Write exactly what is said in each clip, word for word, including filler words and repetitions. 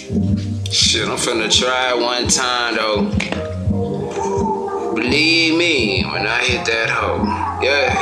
Shit, I'm finna try it one time though. Believe me, when I hit that hoe, yeah.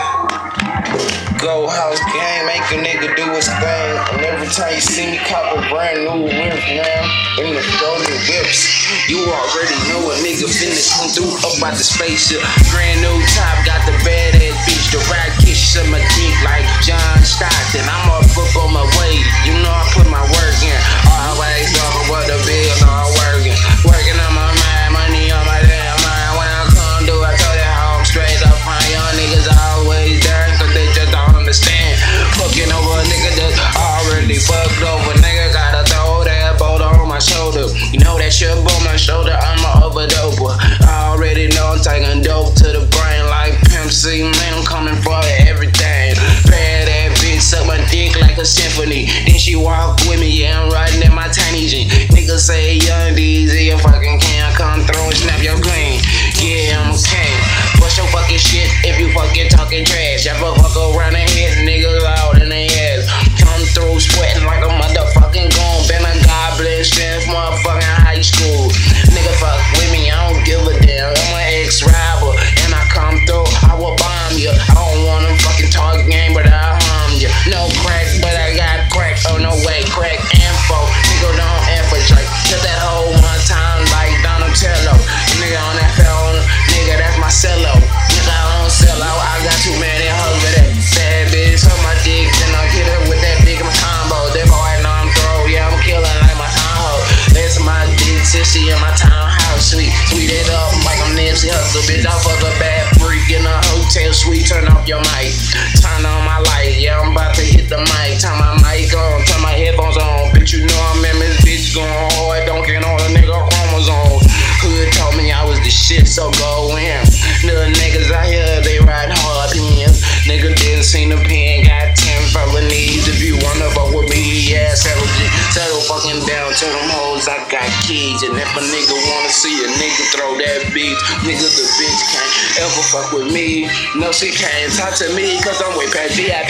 Go house gang, make a nigga do his thing. And every time you see me cop a brand new whip now, in the golden whips, you already know a nigga finna come through up by the spaceship. Brand new top, got the badass bitch, the ride kiss on my dick like John Stockton. I'm up up on my way, you know I put my work in. Always talking about the bills, all working. Working on my mind, money on my damn mind. When I come through, I tell you how I'm straight up. My young niggas always there, cause they just don't understand. Fucking over a nigga that's already fucked over. Nigga gotta throw that boulder on my shoulder. You know that shit on my shoulder, I'm a overdoper. I already know I'm taking dope to the brain like Pimp C. Man, I'm coming for everything. Bad that bitch, suck my dick like a symphony. Then she walk with me, yeah, I'm riding in my tiny jean. Niggas say young D Z, you fucking can't come through and snap your green. Yeah, I'm okay. Bust your fucking shit if you fucking talking trash. Ever fuck around and hit niggas loud in their ass. Come through sweating like a motherfucking goon. Been a goblin since motherfucking high school. Nigga fuck with me, I don't give a damn. I'm an ex-rival and I come through, I will bomb you. I don't wanna fucking talk game, but I harm you. No crack, but I got crack. Oh no way, crack info. Nigga don't infiltrate. Hit that hoe one time like Donatello. Nigga on that phone, nigga that's my cello. Nigga I don't sell out, I got too many hoes with that bad bitch on my dick. Then I hit her with that big my combo. That boy know I'm throw, yeah I'm killing like my townhouse. That's my dick, sissy in my townhouse sweet. Sweet it up like I'm Nipsey Hussle, bitch. I fuck a bad freak in a hotel suite. Turn off your mic, turn on my light. Yeah I'm about to hit the mic. Turn my mic on, turn my headphones on. Bitch you know I'm in this bitch going hard. Don't get on a nigga chromosome. Hood told me I was the shit, so go in. Little niggas out here, they ride hard pins. Nigga didn't see the pen, got ten felonies. If you wanna fuck with me, yeah, settle, settle fucking down to them hoes. I got keys, and if a nigga wanna see a nigga throw that beat, nigga the bitch can't ever fuck with me. No, she can't talk to me, cause I'm way past V I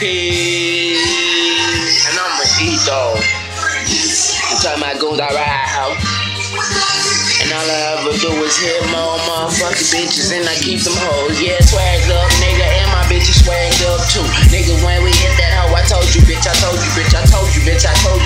P. And I'm an eat dog. I'm talking about goons, I ride out. And all I ever do is hit more motherfucking bitches and I keep them hoes. Yeah, swagged up, nigga, and my bitches swagged up too. Nigga, when we hit that hoe, I told you, bitch, I told you, bitch, I told you, bitch, I told